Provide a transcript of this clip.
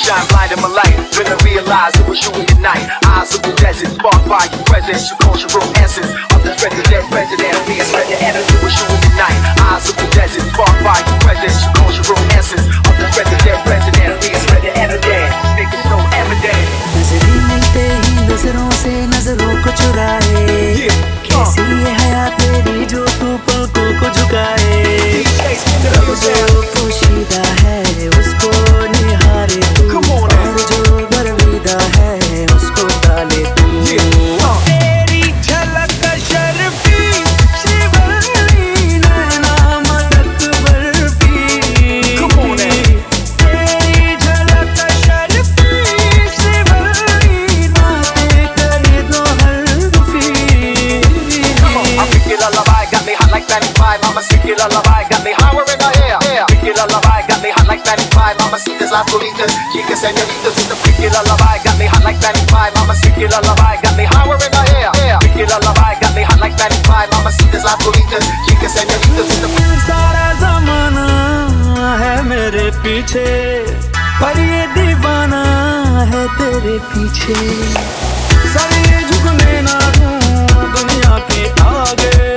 shine blind in my light. When I realized it was you in the night. Eyes of the desert, sparked by your presence. You cultural essence of the president. Me and spread the energy. It was you in the night. Eyes of the desert, sparked by your presence. You cultural essence of the president. Me and spread the energy. Make it so evident. नजरें मिलते ही नजरों से नजरों को चुराए, कैसी है हया तेरी जो तू पलकों को झुकाए। अब जो पोशीदा है उसको निहारे तू, और जो गर्विदा है उसको डाले तू। तेरी झलक शर्फी शिवरली नैना मदक बर्फी, तेरी झलक शर्फी शिवरली नाते करे दो हल्फी। I'm thinking lullaby, got me hot like 95. I'm a sicky lullaby, got me higher in the air. Thinking lullaby, got me hot like 95. I'm a citas, las bolitas, chicas, señoritas. With the freaky lullaby, got me hot like 95. I'm a sicky lullaby, got me higher in the air. Thinking lullaby, got me hot like 95. I'm a citas, las bolitas, chicas, señoritas. With the सारा जमाना है मेरे पीछे, पर ये दीवाना है तेरे पीछे। सर ये झुकने ना दूं दुनिया के आगे।